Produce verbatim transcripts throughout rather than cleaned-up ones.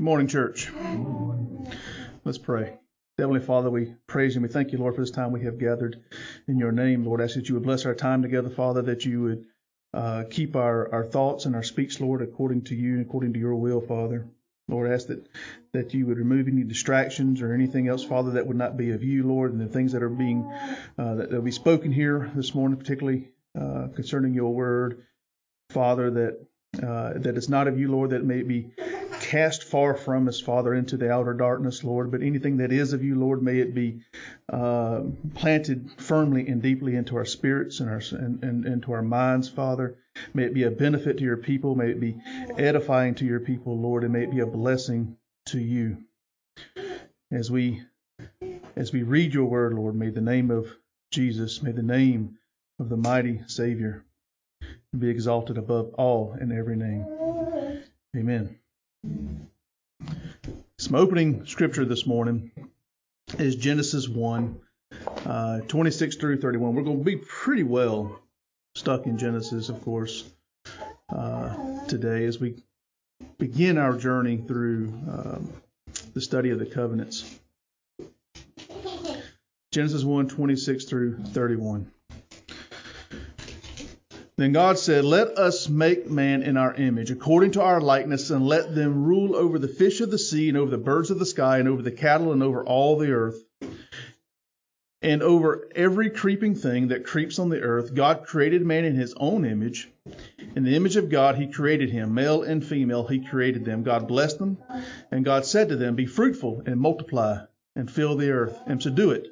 Morning, church. Let's pray. Heavenly Father, we praise you and we thank you, Lord, for this time we have gathered in your name. Lord, I ask that you would bless our time together, Father, that you would uh, keep our, our thoughts and our speech, Lord, according to you and according to your will, Father. Lord, I ask that, that you would remove any distractions or anything else, Father, that would not be of you, Lord, and the things that are being uh, that will be spoken here this morning, particularly uh, concerning your word, Father, that uh, that it's not of you, Lord, that may be cast far from us, Father, into the outer darkness, Lord. But anything that is of you, Lord, may it be uh, planted firmly and deeply into our spirits and our and, and into our minds, Father. May it be a benefit to your people. May it be edifying to your people, Lord, and may it be a blessing to you. As we as we read your word, Lord, may the name of Jesus, may the name of the mighty Savior be exalted above all and every name. Amen. Some opening scripture this morning is Genesis one, uh, twenty-six through thirty-one. We're going to be pretty well stuck in Genesis, of course, uh, today as we begin our journey through um, the study of the covenants. Genesis one, twenty-six through thirty-one. Then God said, "Let us make man in our image, according to our likeness, and let them rule over the fish of the sea, and over the birds of the sky, and over the cattle, and over all the earth, and over every creeping thing that creeps on the earth." God created man in his own image. In the image of God he created him. Male and female he created them. God blessed them, and God said to them, "Be fruitful, and multiply, and fill the earth, and subdue it,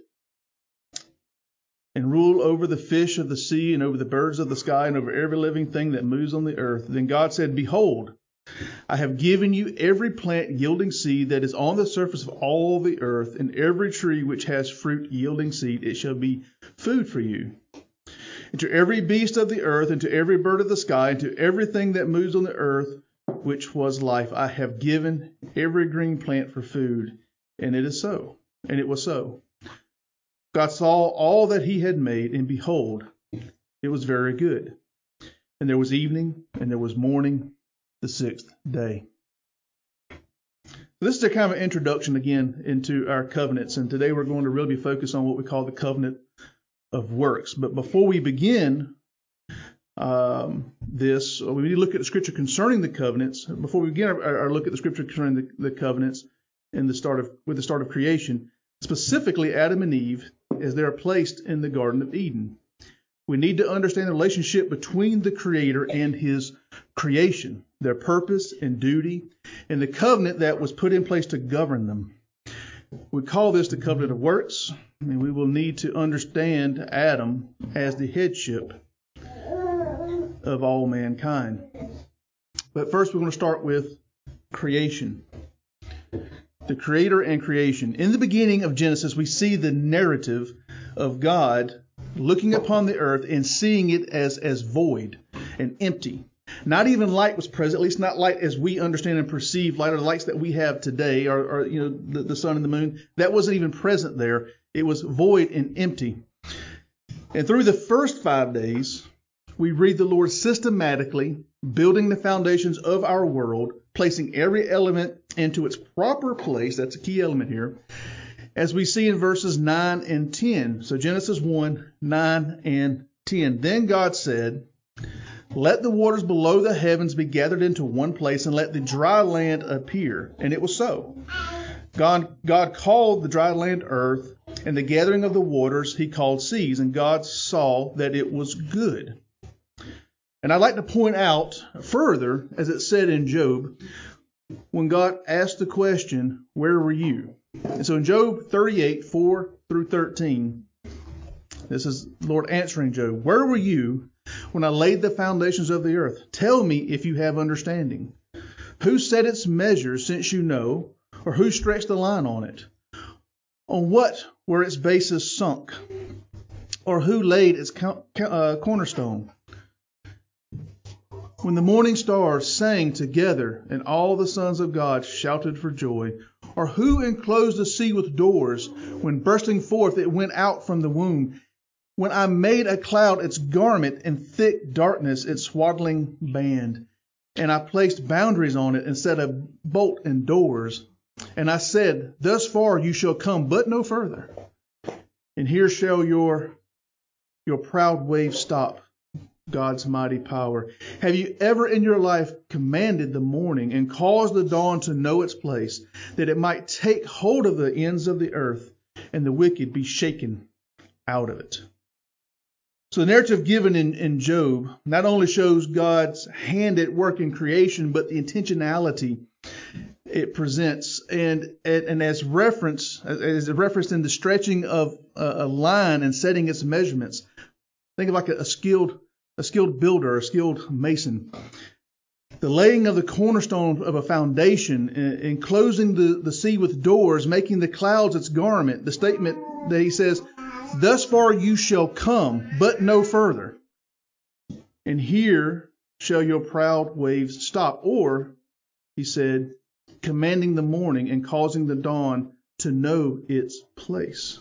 and rule over the fish of the sea, and over the birds of the sky, and over every living thing that moves on the earth." Then God said, "Behold, I have given you every plant yielding seed that is on the surface of all the earth, and every tree which has fruit yielding seed. It shall be food for you. And to every beast of the earth, and to every bird of the sky, and to everything that moves on the earth, which was life, I have given every green plant for food." And it is so. And it was so. God saw all that he had made, and behold, it was very good. And there was evening, and there was morning, the sixth day. This is a kind of an introduction again into our covenants, and today we're going to really be focused on what we call the covenant of works. But before we begin um, this, we need to look at the scripture concerning the covenants. Before we begin our, our look at the scripture concerning the, the covenants in the start of with the start of creation, specifically Adam and Eve, as they are placed in the Garden of Eden. We need to understand the relationship between the Creator and his creation, their purpose and duty, and the covenant that was put in place to govern them. We call this the covenant of works, and we will need to understand Adam as the headship of all mankind. But first we're going to start with creation. The Creator and creation. In the beginning of Genesis, we see the narrative of God looking upon the earth and seeing it as, as void and empty. Not even light was present, at least not light as we understand and perceive light, or the lights that we have today, or, or you know, the, the sun and the moon. That wasn't even present there. It was void and empty. And through the first five days, we read the Lord systematically building the foundations of our world, placing every element into its proper place. That's a key element here, as we see in verses nine and ten. So Genesis one, nine and ten. Then God said, "Let the waters below the heavens be gathered into one place, and let the dry land appear." And it was so. God, God called the dry land earth, and the gathering of the waters he called seas. And God saw that it was good. And I'd like to point out further, as it said in Job, when God asked the question, "Where were you?" And so in Job thirty-eight, four through thirteen, this is the Lord answering Job, "Where were you when I laid the foundations of the earth? Tell me if you have understanding. Who set its measures, since you know, or who stretched the line on it? On what were its bases sunk? Or who laid its co- uh, cornerstone? When the morning stars sang together and all the sons of God shouted for joy, or who enclosed the sea with doors when bursting forth it went out from the womb, when I made a cloud its garment and thick darkness its swaddling band, and I placed boundaries on it and set a bolt and doors. And I said, thus far you shall come, but no further. And here shall your, your proud waves stop, God's mighty power. Have you ever in your life commanded the morning and caused the dawn to know its place, that it might take hold of the ends of the earth and the wicked be shaken out of it? So the narrative given in, in Job not only shows God's hand at work in creation, but the intentionality it presents, and and as reference as referenced in the stretching of a, a line and setting its measurements. Think of like a, a skilled a skilled builder, a skilled mason. The laying of the cornerstone of a foundation, enclosing the, the sea with doors, making the clouds its garment. The statement that he says, thus far you shall come, but no further. And here shall your proud waves stop. Or, he said, commanding the morning and causing the dawn to know its place.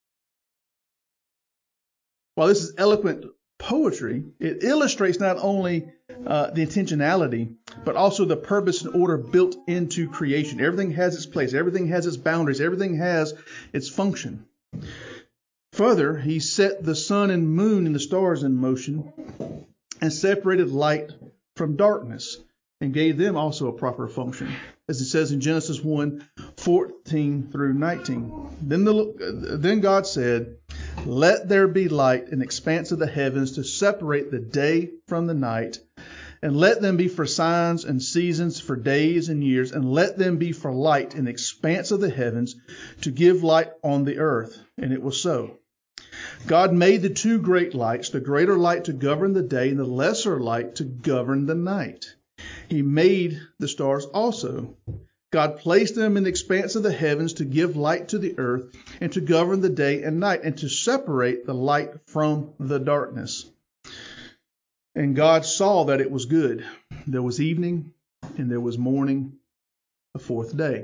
While this is eloquent poetry, it illustrates not only uh, the intentionality, but also the purpose and order built into creation. Everything has its place. Everything has its boundaries. Everything has its function. Further, he set the sun and moon and the stars in motion and separated light from darkness and gave them also a proper function. As it says in Genesis one, fourteen through nineteen. Then, the, then God said, let there be light in the expanse of the heavens to separate the day from the night, and let them be for signs and seasons, for days and years, and let them be for light in the expanse of the heavens to give light on the earth. And it was so. God made the two great lights, the greater light to govern the day and the lesser light to govern the night. He made the stars also. God placed them in the expanse of the heavens to give light to the earth and to govern the day and night and to separate the light from the darkness. And God saw that it was good. There was evening and there was morning, the fourth day.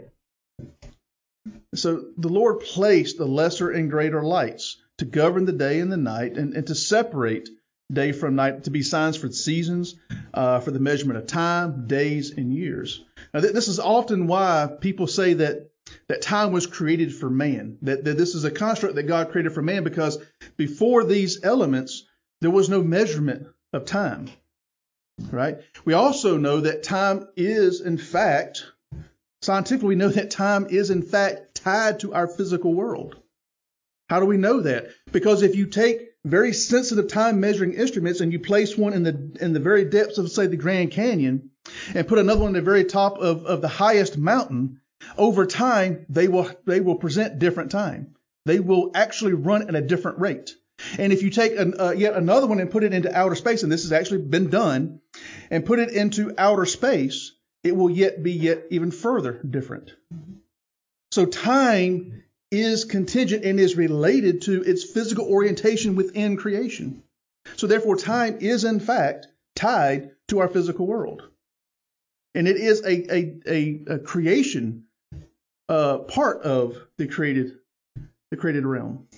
So the Lord placed the lesser and greater lights to govern the day and the night and, and to separate day from night, to be signs for the seasons, uh, for the measurement of time, days, and years. Now, th- this is often why people say that that time was created for man, that, that this is a construct that God created for man, because before these elements, there was no measurement of time, right? We also know that time is, in fact, scientifically, we know that time is, in fact, tied to our physical world. How do we know that? Because if you take very sensitive time measuring instruments and you place one in the in the very depths of, say, the Grand Canyon and put another one at the very top of, of the highest mountain, over time they will they will present different time. They will actually run at a different rate. And if you take an, uh, yet another one and put it into outer space, and this has actually been done, and put it into outer space, it will yet be yet even further different. So time is contingent and is related to its physical orientation within creation. So therefore, time is in fact tied to our physical world. And it is a, a, a, a creation uh, part of the created, the created realm.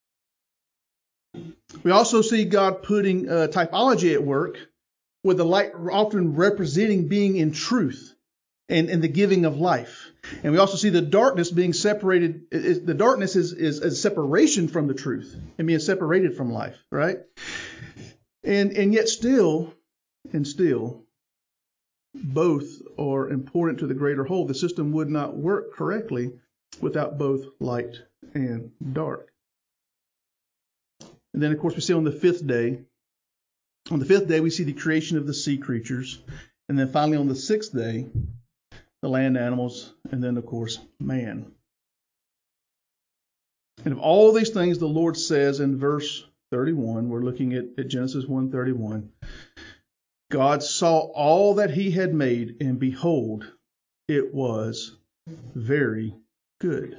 We also see God putting uh, typology at work, with the light often representing being in truth and, and the giving of life. And we also see the darkness being separated. Is, the darkness is, is a separation from the truth and being separated from life, right? And and yet still, and still, both are important to the greater whole. The system would not work correctly without both light and dark. And then, of course, we see on the fifth day, on the fifth day, we see the creation of the sea creatures. And then finally on the sixth day, the land animals, and then, of course, man. And of all these things, the Lord says in verse thirty-one, we're looking at, at Genesis one thirty-one, God saw all that he had made, and behold, it was very good.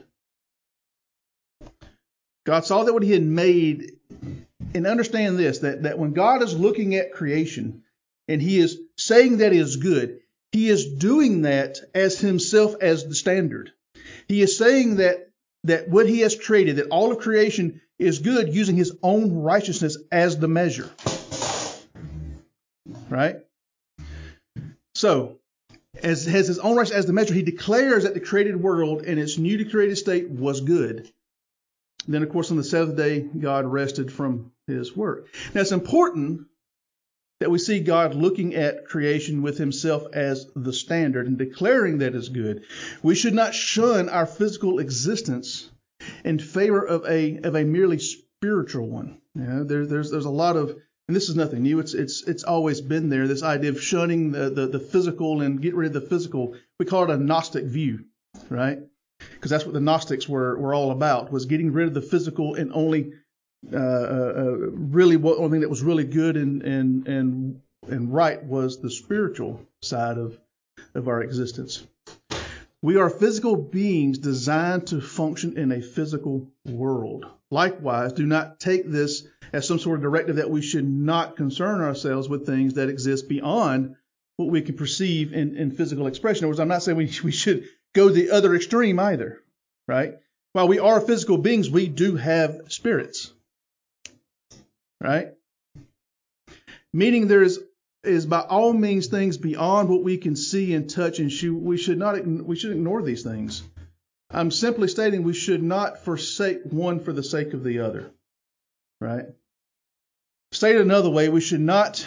God saw that what he had made, and understand this, that, that when God is looking at creation, and he is saying that it is good, he is doing that as himself as the standard. He is saying that, that what he has created, that all of creation is good, using his own righteousness as the measure. Right? So, as has his own rights as the measure, he declares that the created world in its newly created state was good. Then, of course, on the seventh day, God rested from his work. Now, it's important that we see God looking at creation with himself as the standard and declaring that it's good. We should not shun our physical existence in favor of a of a merely spiritual one. You know, there, there's there's a lot of, and this is nothing new. It's it's it's always been there. This idea of shunning the the, the physical and get rid of the physical. We call it a Gnostic view, right? Because that's what the Gnostics were were all about, was getting rid of the physical and only uh, uh, really what only thing that was really good and and and and right was the spiritual side of of our existence. We are physical beings designed to function in a physical world. Likewise, do not take this as some sort of directive that we should not concern ourselves with things that exist beyond what we can perceive in, in physical expression. In other words, I'm not saying we, we should go the other extreme either, right? While we are physical beings, we do have spirits, right? Meaning there is is by all means things beyond what we can see and touch, and should, we should not we should ignore these things. I'm simply stating we should not forsake one for the sake of the other, right? Stated another way, we should not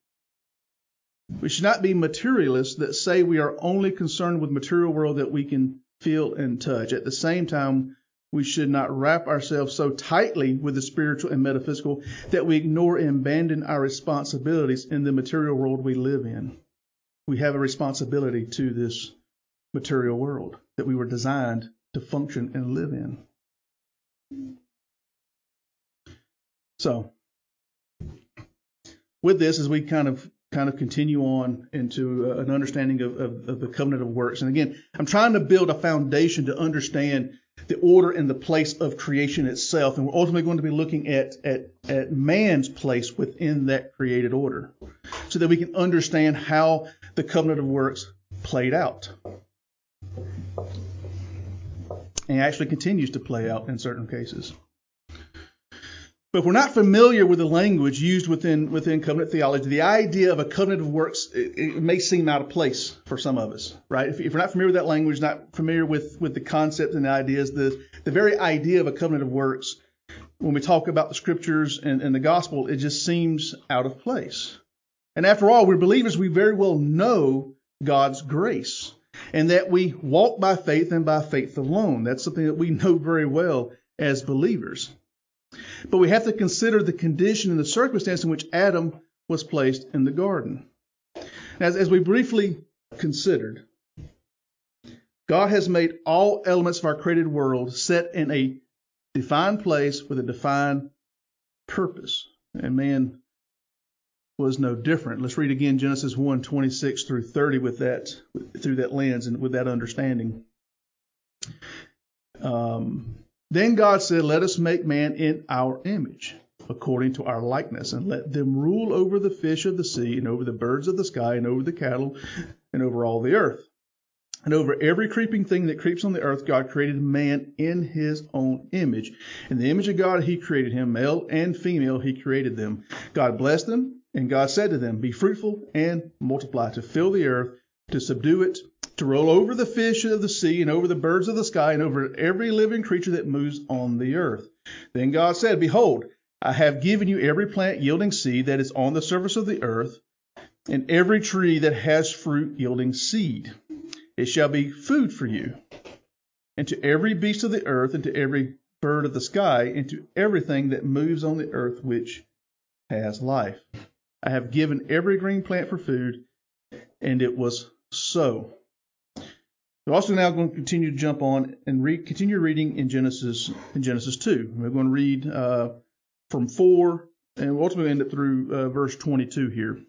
we should not be materialists that say we are only concerned with material world that we can feel and touch. At the same time, we should not wrap ourselves so tightly with the spiritual and metaphysical that we ignore and abandon our responsibilities in the material world we live in. We have a responsibility to this material world that we were designed to function and live in. So, with this, as we kind of kind of continue on into uh, an understanding of, of, of the covenant of works, and again, I'm trying to build a foundation to understand the order and the place of creation itself. And we're ultimately going to be looking at, at, at man's place within that created order so that we can understand how the covenant of works played out and actually continues to play out in certain cases. But if we're not familiar with the language used within within covenant theology, the idea of a covenant of works, it, it may seem out of place for some of us, right? If, if we're not familiar with that language, not familiar with, with the concept and the ideas, the, the very idea of a covenant of works, when we talk about the scriptures and, and the gospel, it just seems out of place. And after all, we're believers, we very well know God's grace and that we walk by faith and by faith alone. That's something that we know very well as believers. But we have to consider the condition and the circumstance in which Adam was placed in the garden. As, as we briefly considered, God has made all elements of our created world set in a defined place with a defined purpose. And man was no different. Let's read again Genesis one, twenty-six through thirty with that, through that lens and with that understanding. Um... Then God said, let us make man in our image, according to our likeness, and let them rule over the fish of the sea, and over the birds of the sky, and over the cattle, and over all the earth. And over every creeping thing that creeps on the earth, God created man in his own image. In the image of God, he created him, male and female, he created them. God blessed them, and God said to them, be fruitful and multiply, to fill the earth, to subdue it, to roll over the fish of the sea and over the birds of the sky and over every living creature that moves on the earth. Then God said, behold, I have given you every plant yielding seed that is on the surface of the earth, and every tree that has fruit yielding seed. It shall be food for you. And to every beast of the earth, and to every bird of the sky, and to everything that moves on the earth which has life. I have given every green plant for food, and it was so. We're also now going to continue to jump on and read, continue reading in Genesis in Genesis two. We're going to read uh, from four, and we'll ultimately end up through uh, verse twenty-two here.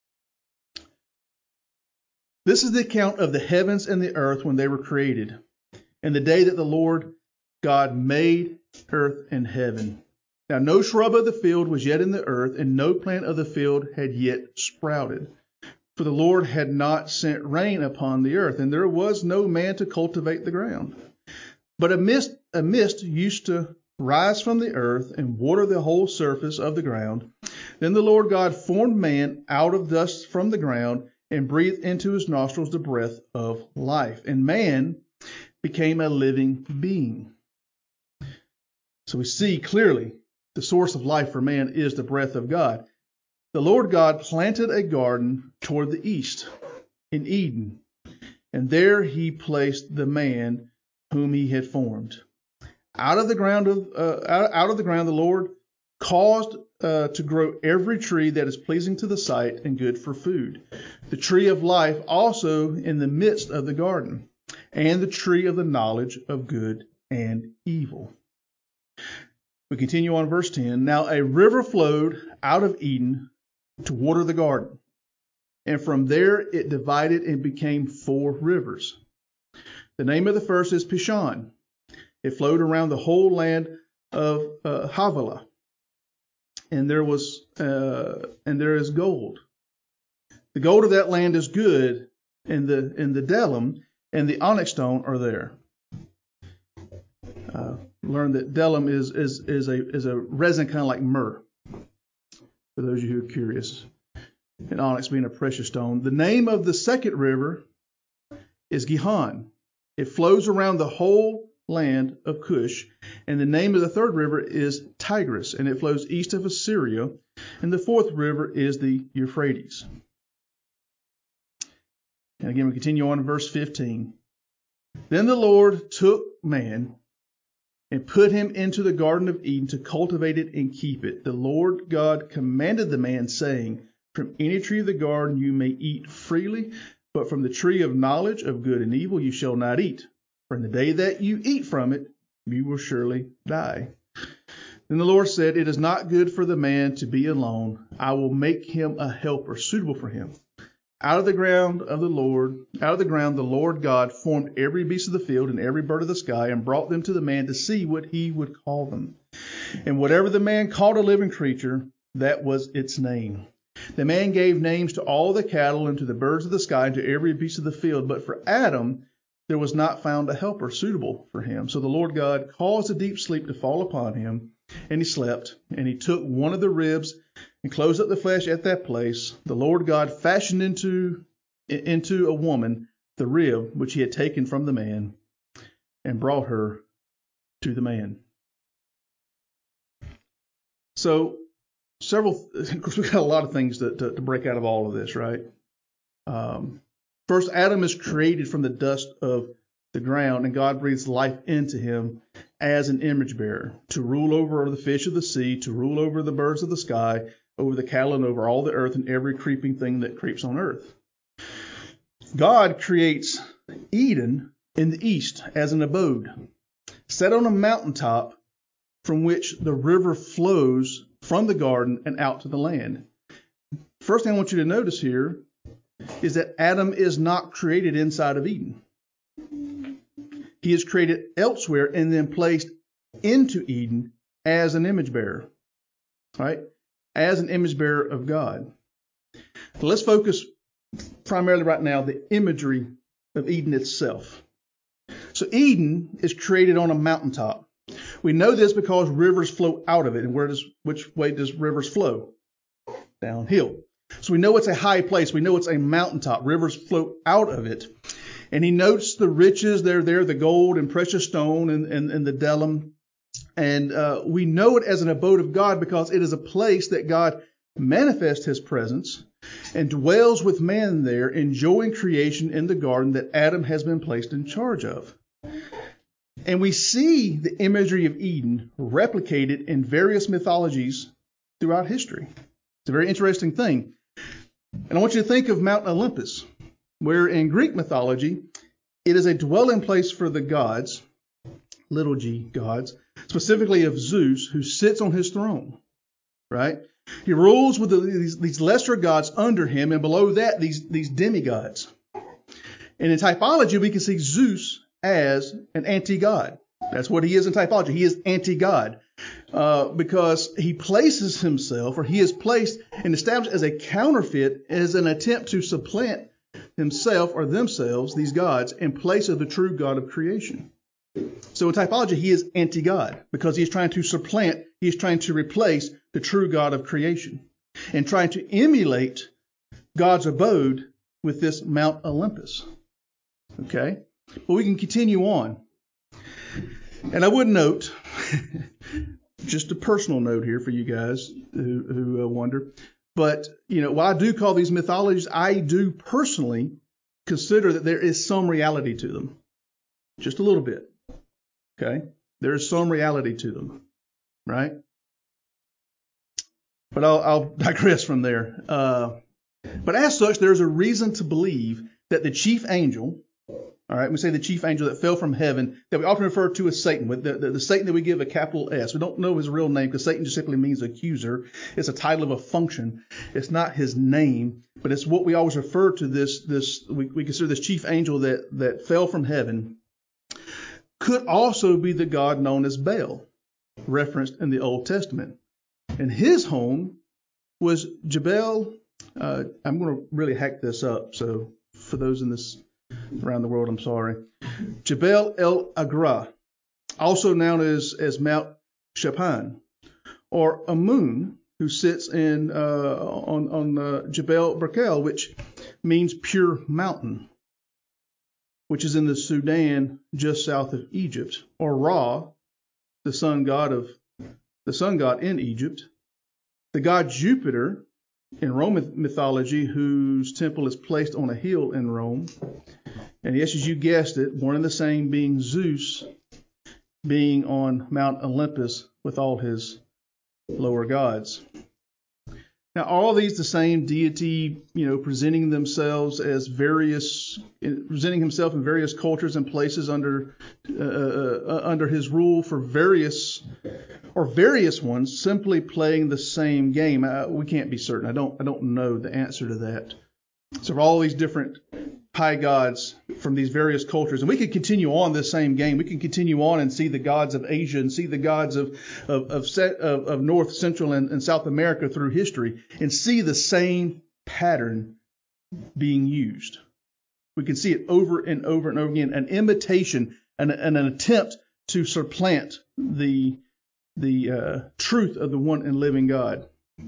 This is the account of the heavens and the earth when they were created, and the day that the Lord God made earth and heaven. Now no shrub of the field was yet in the earth, and no plant of the field had yet sprouted. For the Lord had not sent rain upon the earth, and there was no man to cultivate the ground. But a mist, a mist used to rise from the earth and water the whole surface of the ground. Then the Lord God formed man out of dust from the ground and breathed into his nostrils the breath of life. And man became a living being. So we see clearly the source of life for man is the breath of God. The Lord God planted a garden toward the east in Eden, and there he placed the man whom he had formed. Out of the ground of uh, out, out of the ground the Lord caused uh, to grow every tree that is pleasing to the sight and good for food. The tree of life also in the midst of the garden, and the tree of the knowledge of good and evil. We continue on verse ten. Now a river flowed out of Eden to water the garden, and from there it divided and became four rivers. The name of the first is Pishon. It flowed around the whole land of uh, Havilah, and there was uh, and there is gold. The gold of that land is good, and the and the bdellium and the onyx stone are there. Uh, learned that bdellium is is is a is a resin kind of like myrrh. For those of you who are curious, and onyx being a precious stone. The name of the second river is Gihon. It flows around the whole land of Cush, and the name of the third river is Tigris, and it flows east of Assyria, and the fourth river is the Euphrates. And again, we continue on in verse fifteen. Then the Lord took man and put him into the Garden of Eden to cultivate it and keep it. The Lord God commanded the man, saying, from any tree of the garden you may eat freely, but from the tree of knowledge of good and evil you shall not eat. For in the day that you eat from it, you will surely die. Then the Lord said, it is not good for the man to be alone. I will make him a helper suitable for him. Out of the ground of the Lord, out of the ground the Lord God formed every beast of the field and every bird of the sky and brought them to the man to see what he would call them. And whatever the man called a living creature, that was its name. The man gave names to all the cattle and to the birds of the sky and to every beast of the field. But for Adam there was not found a helper suitable for him. So the Lord God caused a deep sleep to fall upon him, and he slept. And he took one of the ribs and closed up the flesh at that place. The Lord God fashioned into, into a woman the rib which he had taken from the man, and brought her to the man. So several, of course, we've got a lot of things to, to, to break out of all of this, right? Um, first, Adam is created from the dust of the ground, and God breathes life into him as an image bearer to rule over the fish of the sea, to rule over the birds of the sky, over the cattle, and over all the earth and every creeping thing that creeps on earth. God creates Eden in the east as an abode, set on a mountaintop from which the river flows from the garden and out to the land. First thing I want you to notice here is that Adam is not created inside of Eden. He is created elsewhere and then placed into Eden as an image bearer, right? As an image bearer of God. So let's focus primarily right now the imagery of Eden itself. So Eden is created on a mountaintop. We know this because rivers flow out of it. And where does which way does rivers flow? Downhill. So we know it's a high place. We know it's a mountaintop. Rivers flow out of it. And he notes the riches. They're there, the gold and precious stone and, and, and the bdellium. And uh, we know it as an abode of God because it is a place that God manifests his presence and dwells with man there, enjoying creation in the garden that Adam has been placed in charge of. And we see the imagery of Eden replicated in various mythologies throughout history. It's a very interesting thing. And I want you to think of Mount Olympus, where in Greek mythology, it is a dwelling place for the gods, little g gods, specifically of Zeus, who sits on his throne, right? He rules with the, these, these lesser gods under him, and below that, these, these demigods. And in typology, we can see Zeus as an anti-god. That's what he is in typology. He is anti-god uh, because he places himself, or he is placed and established as a counterfeit, as an attempt to supplant himself or themselves, these gods, in place of the true God of creation. So in typology, he is anti-God because he is trying to supplant, he is trying to replace the true God of creation and trying to emulate God's abode with this Mount Olympus. Okay? But we can continue on. And I would note, just a personal note here for you guys who, who uh, wonder, but, you know, while I do call these mythologies, I do personally consider that there is some reality to them. Just a little bit. Okay? There is some reality to them. Right? But I'll, I'll digress from there. Uh, but as such, there's a reason to believe that the chief angel, all right, we say the chief angel that fell from heaven, that we often refer to as Satan, with the, the, the Satan that we give a capital S. We don't know his real name because Satan just simply means accuser. It's a title of a function. It's not his name, but it's what we always refer to this, this we, we consider this chief angel that, that fell from heaven, could also be the god known as Baal, referenced in the Old Testament. And his home was Jebel, uh, I'm going to really hack this up, so for those in this around the world, I'm sorry. Jebel El Agra, also known as, as Mount Shapan, or Amun, who sits in uh, on, on uh, Jebel Berkel, which means pure mountain, which is in the Sudan just south of Egypt, or Ra, the sun god of the sun god in Egypt, the god Jupiter in Roman mythology, whose temple is placed on a hill in Rome, and yes, as you guessed it, one and the same being Zeus, being on Mount Olympus with all his lower gods. Now, are all these the same deity, you know, presenting themselves as various, presenting himself in various cultures and places under uh, uh, under his rule for various, or various ones simply playing the same game? Uh, we can't be certain. I don't I don't know the answer to that. So, for all these different high gods from these various cultures, and we could continue on this same game. We can continue on and see the gods of Asia and see the gods of of of, of, of North, Central, and, and South America through history, and see the same pattern being used. We can see it over and over and over again, an imitation and an, an attempt to supplant the the uh, truth of the one and living God.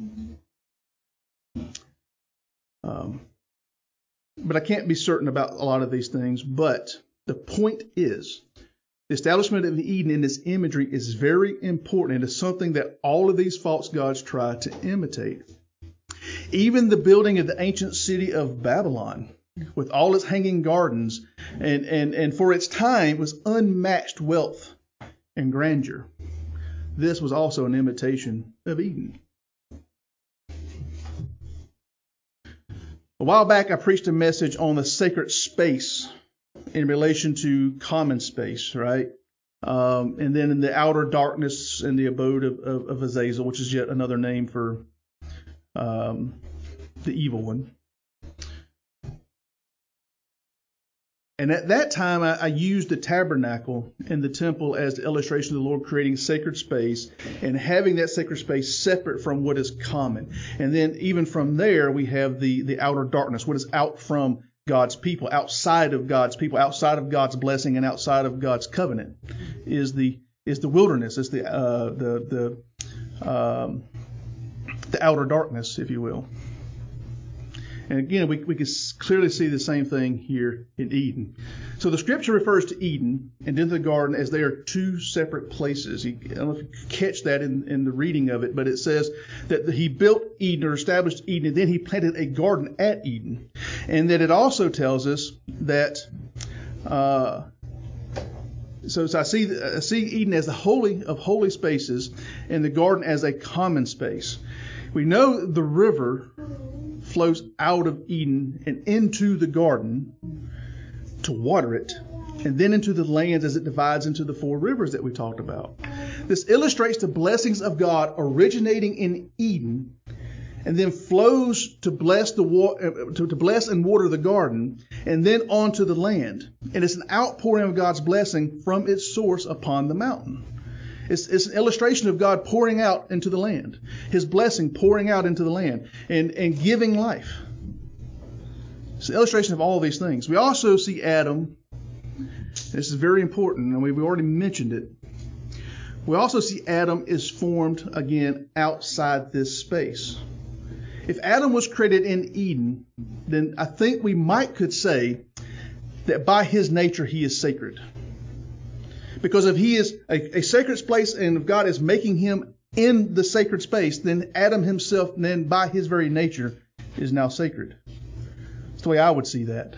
Um, But I can't be certain about a lot of these things. But the point is, the establishment of Eden in this imagery is very important. It is something that all of these false gods try to imitate. Even the building of the ancient city of Babylon, with all its hanging gardens, and, and, and for its time was unmatched wealth and grandeur. This was also an imitation of Eden. A while back, I preached a message on the sacred space in relation to common space, right? Um, and then in the outer darkness and the abode of, of, of Azazel, which is yet another name for um, the evil one. And at that time, I, I used the tabernacle and the temple as the illustration of the Lord creating sacred space and having that sacred space separate from what is common. And then even from there, we have the, the outer darkness, what is out from God's people, outside of God's people, outside of God's blessing and outside of God's covenant is the is the wilderness, is the uh, the the um, the outer darkness, if you will. And again, we, we can clearly see the same thing here in Eden. So the scripture refers to Eden and into the garden as they are two separate places. You, I don't know if you catch that in, in the reading of it, but it says that he built Eden or established Eden, and then he planted a garden at Eden. And that it also tells us that, uh, so, so I see I see Eden as the holy of holy spaces and the garden as a common space. We know the river flows out of Eden and into the garden to water it, and then into the lands as it divides into the four rivers that we talked about. This illustrates the blessings of God originating in Eden and then flows to bless the wa- to, to bless and water the garden and then onto the land. And it's an outpouring of God's blessing from its source upon the mountain. It's, it's an illustration of God pouring out into the land, His blessing pouring out into the land and, and giving life. It's an illustration of all these things. We also see Adam. This is very important, and we've already mentioned it. We also see Adam is formed again outside this space. If Adam was created in Eden, then I think we might could say that by his nature he is sacred. Because if he is a, a sacred place and if God is making him in the sacred space, then Adam himself, then by his very nature, is now sacred. That's the way I would see that.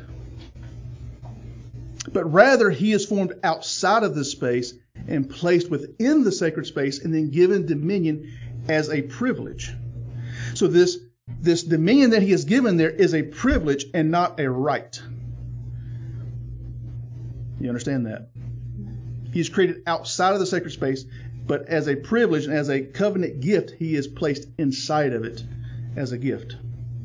But rather, he is formed outside of this space and placed within the sacred space and then given dominion as a privilege. So this, this dominion that he is given there is a privilege and not a right. You understand that? He's created outside of the sacred space, but as a privilege and as a covenant gift, he is placed inside of it as a gift.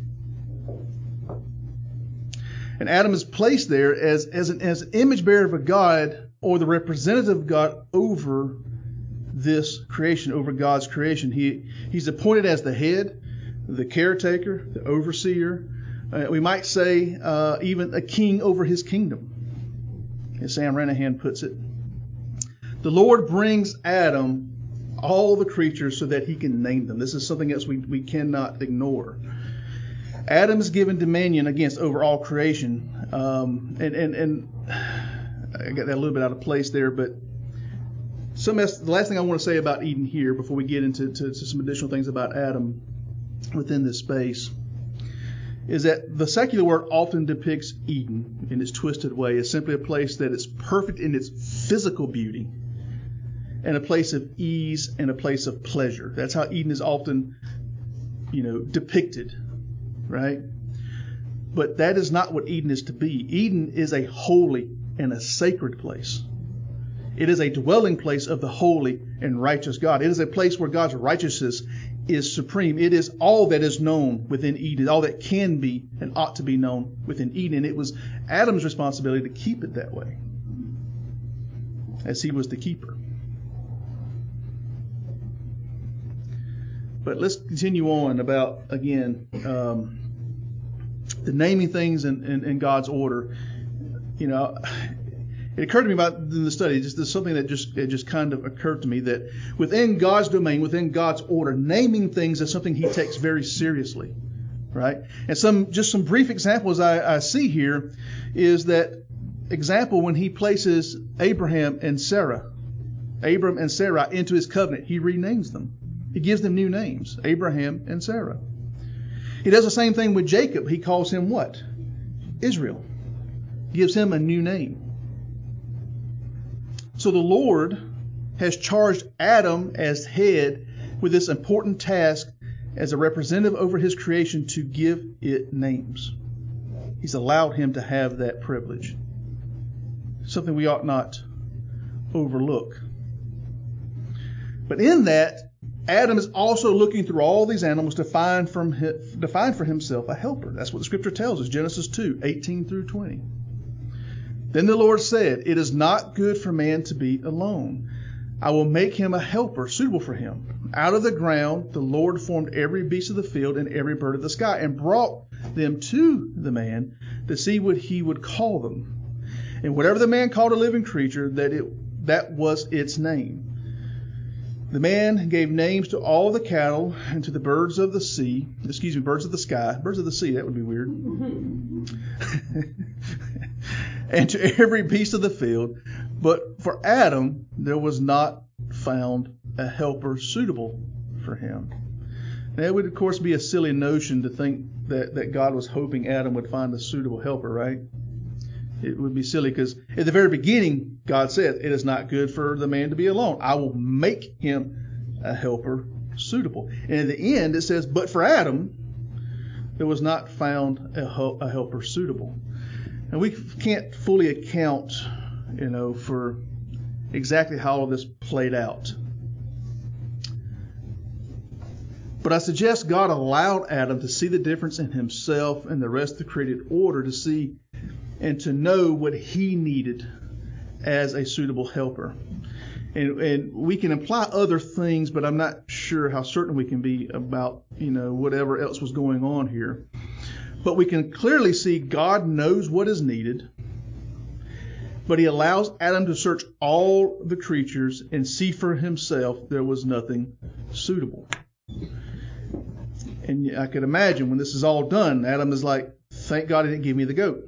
And Adam is placed there as, as, an, as an image bearer of God, or the representative of God over this creation, over God's creation. He, he's appointed as the head, the caretaker, the overseer. Uh, we might say uh, even a king over his kingdom, as Sam Ranahan puts it. The Lord brings Adam all the creatures so that he can name them. This is something else we, we cannot ignore. Adam is given dominion against over all creation. Um, and, and, and I got that a little bit out of place there, but some the last thing I want to say about Eden here before we get into to, to some additional things about Adam within this space is that the secular world often depicts Eden in its twisted way as simply a place that is perfect in its physical beauty and a place of ease and a place of pleasure. That's how Eden is often, you know, depicted, right? But that is not what Eden is to be. Eden is a holy and a sacred place. It is a dwelling place of the holy and righteous God. It is a place where God's righteousness is supreme. It is all that is known within Eden, all that can be and ought to be known within Eden. And it was Adam's responsibility to keep it that way, as he was the keeper. But let's continue on about, again, um, the naming things in, in, in God's order. You know, it occurred to me about in the study, just there's something that just it just kind of occurred to me that within God's domain, within God's order, naming things is something he takes very seriously, right? And some just some brief examples I, I see here is that example when he places Abraham and Sarah, Abram and Sarah into his covenant, he renames them. He gives them new names, Abraham and Sarah. He does the same thing with Jacob. He calls him what? Israel. Gives him a new name. So the Lord has charged Adam as head with this important task as a representative over his creation to give it names. He's allowed him to have that privilege. Something we ought not overlook. But in that, Adam is also looking through all these animals to find, from his, to find for himself a helper. That's what the scripture tells us, Genesis two, eighteen through twenty. Then the Lord said, "It is not good for man to be alone. I will make him a helper suitable for him. Out of the ground the Lord formed every beast of the field and every bird of the sky and brought them to the man to see what he would call them. And whatever the man called a living creature, that it that was its name. The man gave names to all the cattle and to the birds of the sea, excuse me, birds of the sky, birds of the sea, that would be weird, and to every beast of the field. But for Adam, there was not found a helper suitable for him." Now, it would, of course, be a silly notion to think that, that God was hoping Adam would find a suitable helper, right? It would be silly because at the very beginning, God said, "It is not good for the man to be alone. I will make him a helper suitable." And at the end, it says, "But for Adam, there was not found a, a helper suitable." And we can't fully account, you know, for exactly how all this played out. But I suggest God allowed Adam to see the difference in himself and the rest of the created order, to see and to know what he needed as a suitable helper. And, and we can imply other things, but I'm not sure how certain we can be about, you know, whatever else was going on here. But we can clearly see God knows what is needed, but he allows Adam to search all the creatures and see for himself there was nothing suitable. And I could imagine when this is all done, Adam is like, thank God he didn't give me the goat.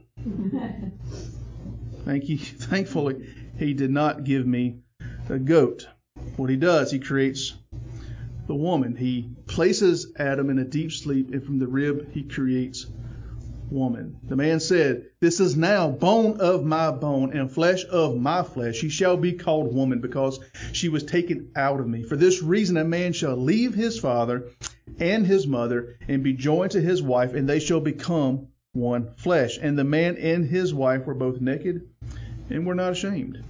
Thank you. Thankfully, he did not give me a goat. What he does, he creates the woman. He places Adam in a deep sleep, and from the rib he creates woman. The man said, this is now bone of my bone and flesh of my flesh. She shall be called woman because she was taken out of me. For this reason a man shall leave his father and his mother and be joined to his wife, and they shall become one flesh. And the man and his wife were both naked and were not ashamed.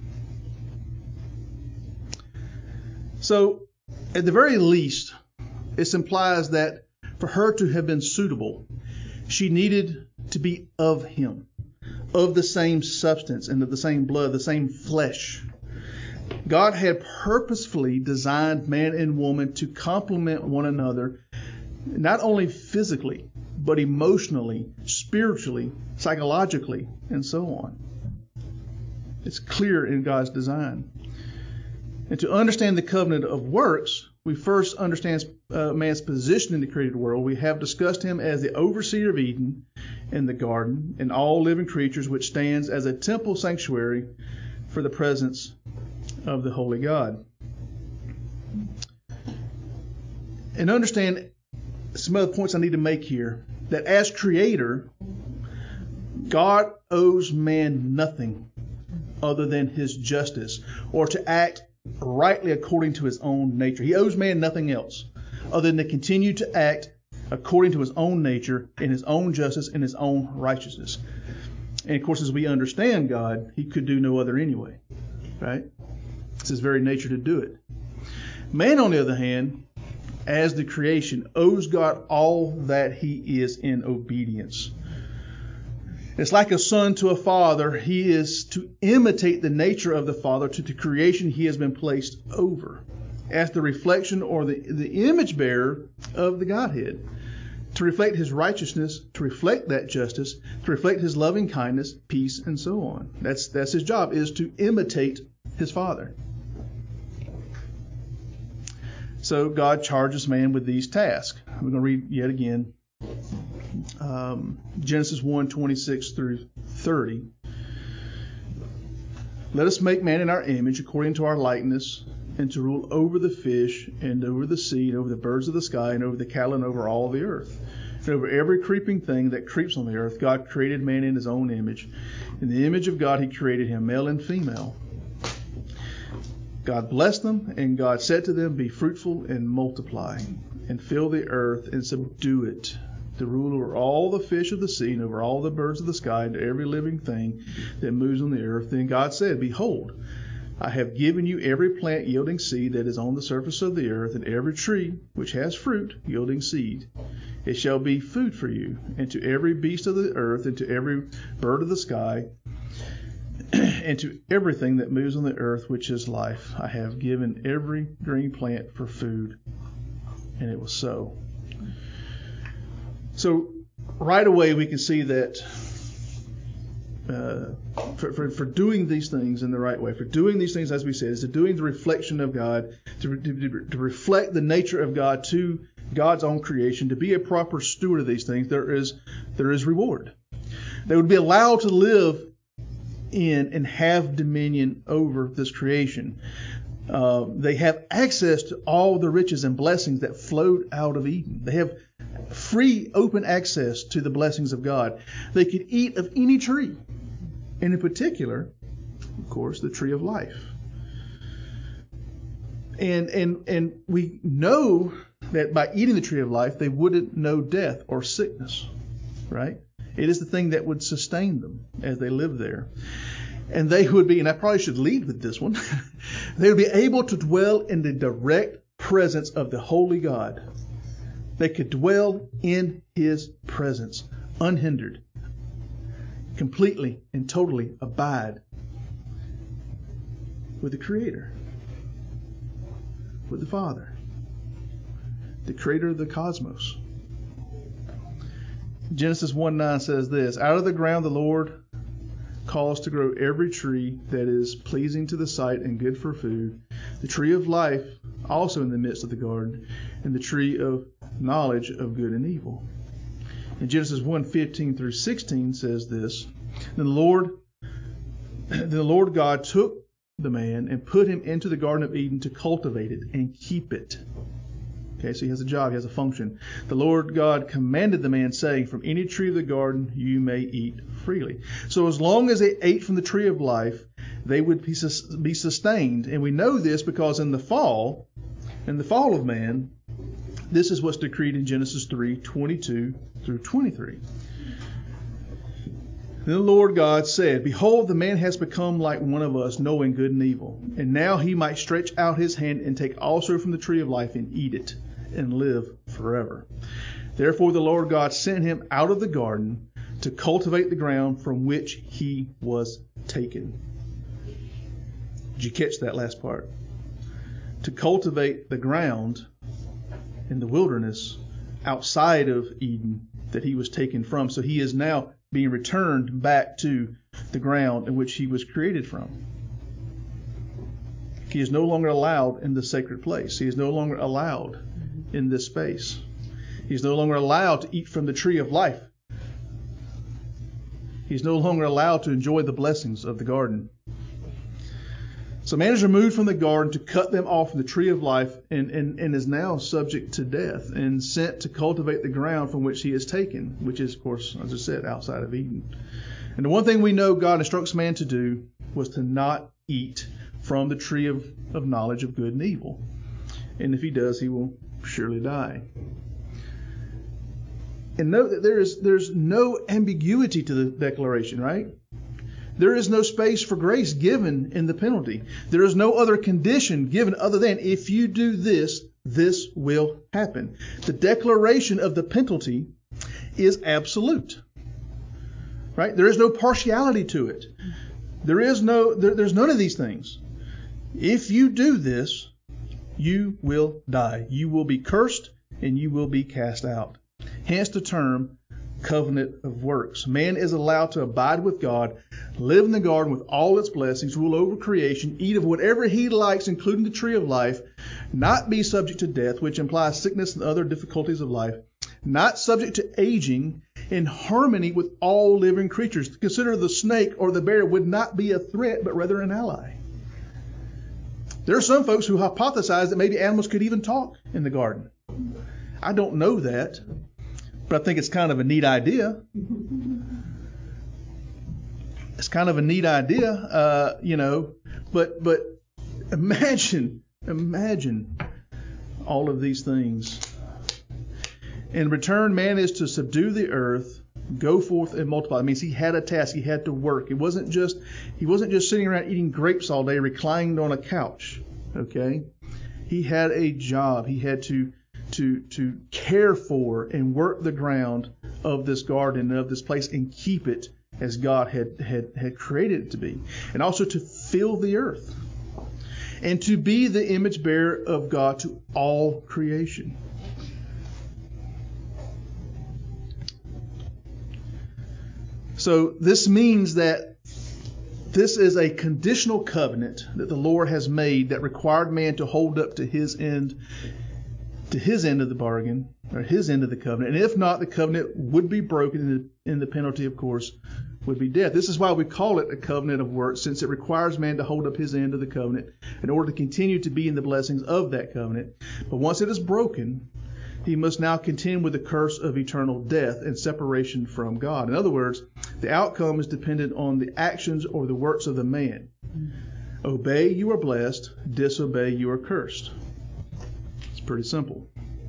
So at the very least, this implies that for her to have been suitable, she needed to be of him, of the same substance and of the same blood, the same flesh. God had purposefully designed man and woman to complement one another, not only physically, but emotionally, spiritually, psychologically, and so on. It's clear in God's design. And to understand the covenant of works, we first understand uh, man's position in the created world. We have discussed him as the overseer of Eden and the garden and all living creatures, which stands as a temple sanctuary for the presence of the holy God. And understand some other points I need to make here, that as creator, God owes man nothing other than his justice, or to act rightly according to his own nature. He owes man nothing else other than to continue to act according to his own nature, in his own justice, in his own righteousness. And of course, as we understand God, he could do no other anyway, right? It's his very nature to do it. Man, on the other hand, as the creation, owes God all that he is in obedience. It's like a son to a father. He is to imitate the nature of the Father to the creation he has been placed over, as the reflection or the, the image bearer of the Godhead, to reflect his righteousness, to reflect that justice, to reflect his loving kindness, peace, and so on. That's that's his job, is to imitate his Father. So God charges man with these tasks. We're going to read yet again um, Genesis one, twenty-six through thirty. Let us make man in our image, according to our likeness, and to rule over the fish, and over the sea, and over the birds of the sky, and over the cattle, and over all the earth. And over every creeping thing that creeps on the earth, God created man in his own image. In the image of God he created him, male and female. God blessed them, and God said to them, be fruitful and multiply, and fill the earth and subdue it, to rule over all the fish of the sea, and over all the birds of the sky, and every living thing that moves on the earth. Then God said, behold, I have given you every plant yielding seed that is on the surface of the earth, and every tree which has fruit yielding seed. It shall be food for you, and to every beast of the earth, and to every bird of the sky, and to everything that moves on the earth which is life, I have given every green plant for food. And it was so. So right away we can see that uh, for, for, for doing these things in the right way, for doing these things, as we said, is to doing the reflection of God, to, to, to reflect the nature of God to God's own creation, to be a proper steward of these things, there is there is reward. They would be allowed to live in and have dominion over this creation. Uh, they have access to all the riches and blessings that flowed out of Eden. They have free, open access to the blessings of God. They could eat of any tree, and in particular, of course, the tree of life. And and and we know that by eating the tree of life, they wouldn't know death or sickness, right? It is the thing that would sustain them as they lived there. And they would be, and I probably should lead with this one, they would be able to dwell in the direct presence of the holy God. They could dwell in his presence, unhindered, completely and totally abide with the Creator, with the Father, the Creator of the cosmos. Genesis one nine says this, out of the ground the Lord caused to grow every tree that is pleasing to the sight and good for food, the tree of life also in the midst of the garden, and the tree of knowledge of good and evil. In Genesis one fifteen through sixteen says this, Then the Lord, then the Lord God took the man and put him into the Garden of Eden to cultivate it and keep it. Okay, so he has a job, he has a function. The Lord God commanded the man, saying, From any tree of the garden you may eat freely. So as long as they ate from the tree of life, they would be sustained. And we know this because in the fall, in the fall of man, this is what's decreed in Genesis three twenty-two through twenty-three. Then the Lord God said, Behold, the man has become like one of us, knowing good and evil. And now he might stretch out his hand and take also from the tree of life and eat it, and live forever. Therefore the Lord God sent him out of the garden to cultivate the ground from which he was taken. Did you catch that last part? To cultivate the ground in the wilderness outside of Eden that he was taken from. So he is now being returned back to the ground in which he was created from. He is no longer allowed in the sacred place. He is no longer allowed in this space. He is no longer allowed to eat from the tree of life. He is no longer allowed to enjoy the blessings of the garden. So man is removed from the garden to cut them off from the tree of life and, and, and is now subject to death and sent to cultivate the ground from which he is taken, which is, of course, as I said, outside of Eden. And the one thing we know God instructs man to do was to not eat from the tree of, of knowledge of good and evil. And if he does, he will surely die. And note that there is there's no ambiguity to the declaration, right? There is no space for grace given in the penalty. There is no other condition given other than if you do this, this will happen. The declaration of the penalty is absolute. Right? There is no partiality to it. There is no there, there's none of these things. If you do this, you will die. You will be cursed and you will be cast out. Hence the term covenant of works. Man is allowed to abide with God, live in the garden with all its blessings, rule over creation, eat of whatever he likes, including the tree of life, not be subject to death, which implies sickness and other difficulties of life, not subject to aging, in harmony with all living creatures. Consider the snake or the bear would not be a threat, but rather an ally. There are some folks who hypothesize that maybe animals could even talk in the garden. I don't know that, but I think it's kind of a neat idea. It's kind of a neat idea, uh, you know, but but imagine, imagine all of these things. In return, man is to subdue the earth, go forth and multiply. It means he had a task. He had to work. It wasn't just he wasn't just sitting around eating grapes all day, reclining on a couch. Okay, he had a job. He had to to to care for and work the ground of this garden and of this place and keep it as God had had had created it to be, and also to fill the earth and to be the image bearer of God to all creation. So this means that this is a conditional covenant that the Lord has made that required man to hold up to his end, to his end of the bargain, or his end of the covenant. And if not, the covenant would be broken, and the, and the penalty, of course, would be death. This is why we call it a covenant of works, since it requires man to hold up his end of the covenant in order to continue to be in the blessings of that covenant. But once it is broken, he must now contend with the curse of eternal death and separation from God. In other words, the outcome is dependent on the actions or the works of the man. Obey, you are blessed. Disobey, you are cursed. It's pretty simple.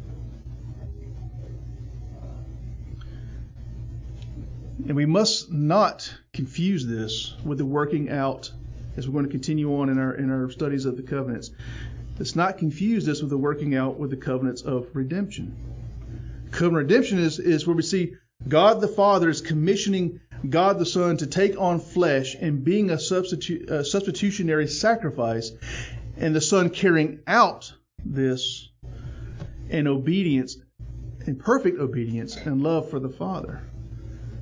And we must not confuse this with the working out, as we're going to continue on in our in our studies of the covenants. Let's not confuse this with the working out with the covenants of redemption. Covenant redemption is, is where we see God the Father is commissioning God the Son to take on flesh and being a, substitu- a substitutionary sacrifice, and the Son carrying out this in obedience, in perfect obedience and love for the Father.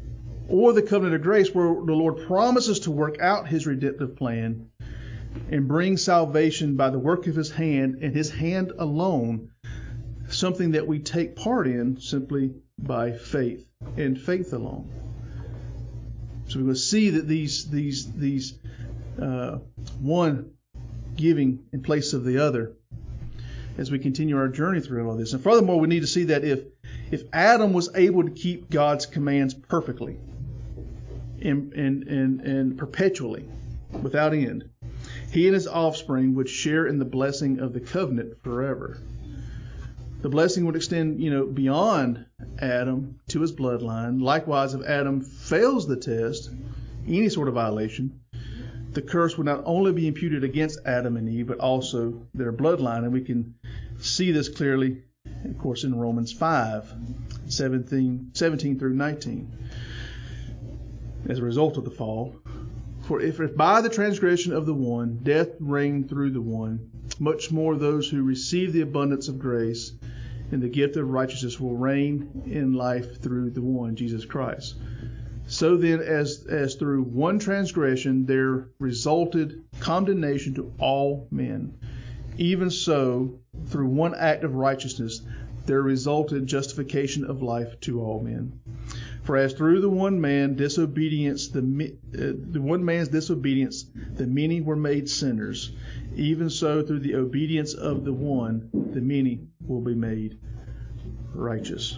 or the covenant of grace, where the Lord promises to work out his redemptive plan and bring salvation by the work of his hand and his hand alone, something that we take part in simply by faith and faith alone. So we're going to see that these these these uh, one giving in place of the other as we continue our journey through all this. And furthermore, we need to see that if if Adam was able to keep God's commands perfectly and and and, and perpetually without end, he and his offspring would share in the blessing of the covenant forever. The blessing would extend, you know, beyond Adam to his bloodline. Likewise, if Adam fails the test, any sort of violation, the curse would not only be imputed against Adam and Eve, but also their bloodline. And we can see this clearly, of course, in Romans five, seventeen, seventeen through nineteen. As a result of the fall, for if, if by the transgression of the one, death reigned through the one, much more those who receive the abundance of grace and the gift of righteousness will reign in life through the one, Jesus Christ. So then, as as through one transgression there resulted condemnation to all men, even so through one act of righteousness there resulted justification of life to all men. For as through the one man disobedience, the uh, the one man's disobedience, the many were made sinners. Even so, through the obedience of the one, the many will be made righteous.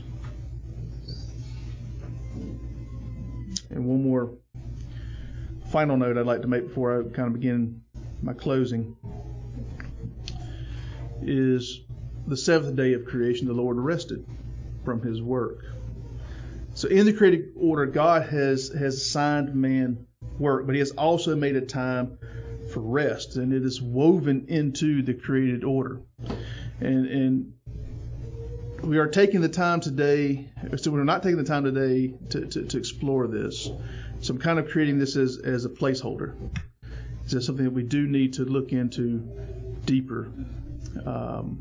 And one more final note I'd like to make before I kind of begin my closing is the seventh day of creation, the Lord rested from his work. So in the created order, God has, has assigned man work, but he has also made a time for rest, and it is woven into the created order. And, and we are taking the time today, so we're not taking the time today to, to, to explore this. So I'm kind of creating this as, as a placeholder. This is something that we do need to look into deeper. Um,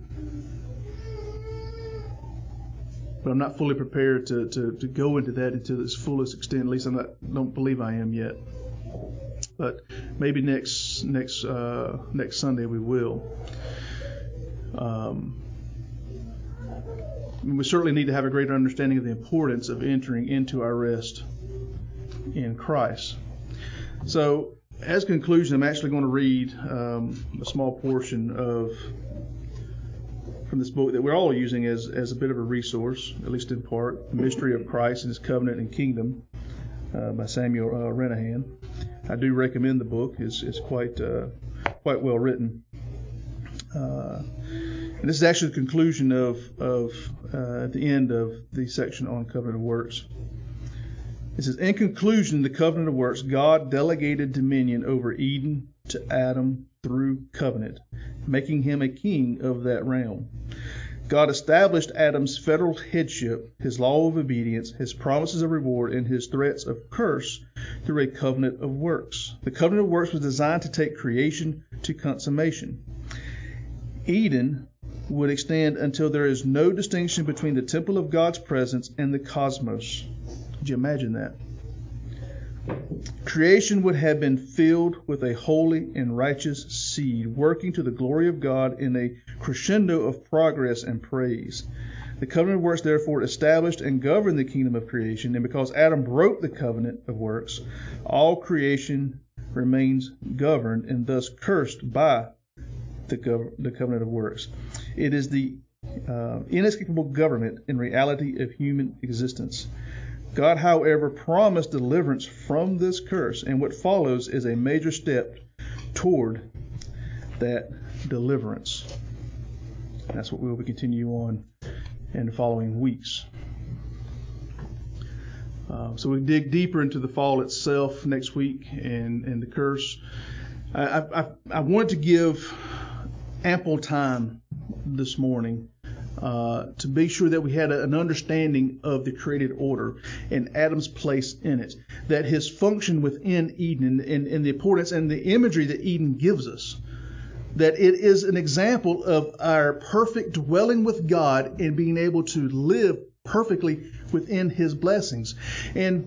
But I'm not fully prepared to, to, to go into that into its fullest extent. At least I don't believe I am yet. But maybe next next uh, next Sunday we will. Um, we certainly need to have a greater understanding of the importance of entering into our rest in Christ. So, as conclusion, I'm actually going to read um, a small portion of from this book that we're all using as, as a bit of a resource, at least in part, The Mystery of Christ and His Covenant and Kingdom uh, by Samuel uh, Renahan. I do recommend the book. It's, it's quite uh, quite well written. Uh, and this is actually the conclusion of, of uh, at the end of the section on Covenant of Works. It says, in conclusion, the Covenant of Works, God delegated dominion over Eden to Adam through covenant, making him a king of that realm. God established Adam's federal headship, his law of obedience, his promises of reward, and his threats of curse through a covenant of works. The covenant of works was designed to take creation to consummation. Eden would extend until there is no distinction between the temple of God's presence and the cosmos. Could you imagine that? Creation would have been filled with a holy and righteous seed, working to the glory of God in a crescendo of progress and praise. The covenant of works therefore established and governed the kingdom of creation, and because Adam broke the covenant of works, all creation remains governed and thus cursed by the, gov- the covenant of works. It is the uh, inescapable government in reality of human existence. God, however, promised deliverance from this curse, and what follows is a major step toward that deliverance. That's what we will continue on in the following weeks. Uh, so we dig deeper into the fall itself next week and, and the curse. I, I, I wanted to give ample time this morning Uh, to be sure that we had a, an understanding of the created order and Adam's place in it, that his function within Eden and, and, and the importance and the imagery that Eden gives us, that it is an example of our perfect dwelling with God and being able to live perfectly within His blessings. And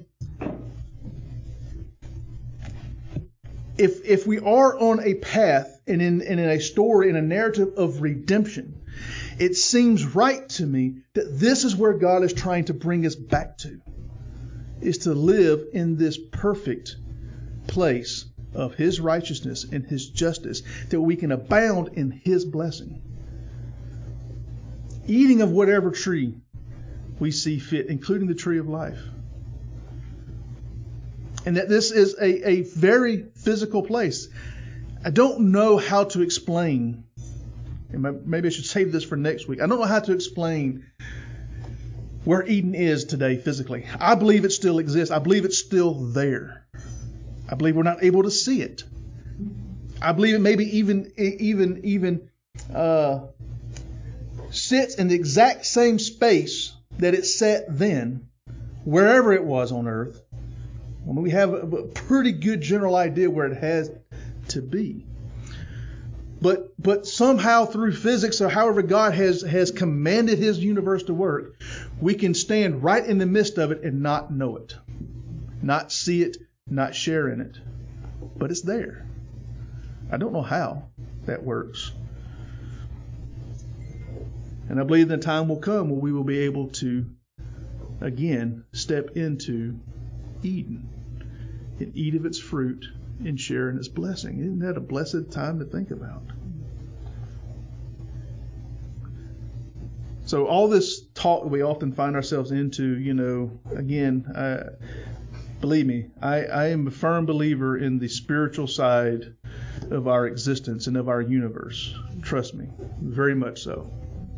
if if we are on a path and in, and in a story, in a narrative of redemption, it seems right to me that this is where God is trying to bring us back to, is to live in this perfect place of His righteousness and His justice, that we can abound in His blessing. Eating of whatever tree we see fit, including the tree of life. And that this is a, a very physical place. I don't know how to explain, and maybe I should save this for next week. I don't know how to explain where Eden is today physically. I believe it still exists. I believe it's still there. I believe we're not able to see it. I believe it maybe even even even uh, sits in the exact same space that it sat then, wherever it was on earth. I mean, we have a pretty good general idea where it has to be. But but somehow through physics or however God has, has commanded His universe to work, we can stand right in the midst of it and not know it, not see it, not share in it. But it's there. I don't know how that works. And I believe the time will come when we will be able to, again, step into Eden and eat of its fruit and share in its blessing. Isn't that a blessed time to think about? So all this talk we often find ourselves into, you know, again, uh, believe me, I, I am a firm believer in the spiritual side of our existence and of our universe. Trust me, very much so.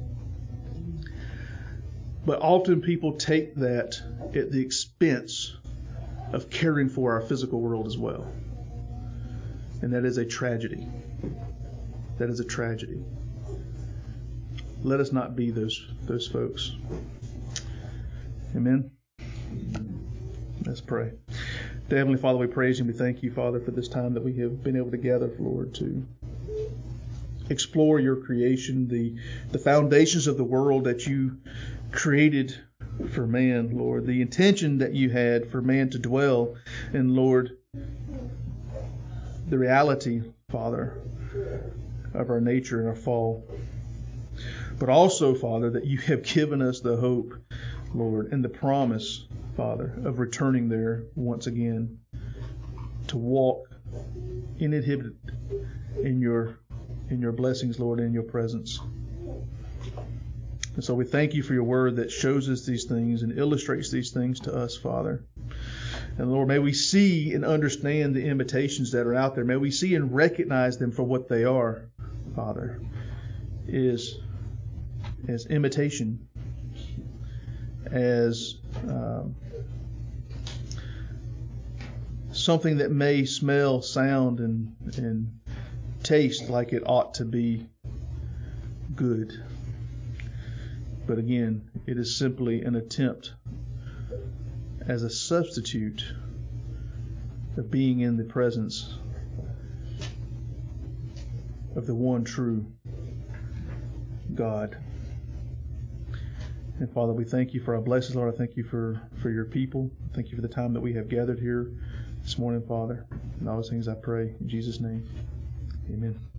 But often people take that at the expense of caring for our physical world as well. And that is a tragedy. That is a tragedy. Let us not be those those folks. Amen. Let's pray. Dear Heavenly Father, we praise you and we thank you, Father, for this time that we have been able to gather, Lord, to explore your creation, the the foundations of the world that you created for man, Lord, the intention that you had for man to dwell, and Lord, the reality, Father, of our nature and our fall. But also, Father, that you have given us the hope, Lord, and the promise, Father, of returning there once again to walk uninhibited in your in your blessings, Lord, in your presence. And so we thank you for your word that shows us these things and illustrates these things to us, Father. And Lord, may we see and understand the imitations that are out there. May we see and recognize them for what they are, Father, is as imitation, as um, something that may smell, sound, and, and taste like it ought to be good. But again, it is simply an attempt as a substitute of being in the presence of the one true God. And Father, we thank you for our blessings, Lord. I thank you for, for your people. Thank you for the time that we have gathered here this morning, Father. And all those things I pray in Jesus' name. Amen.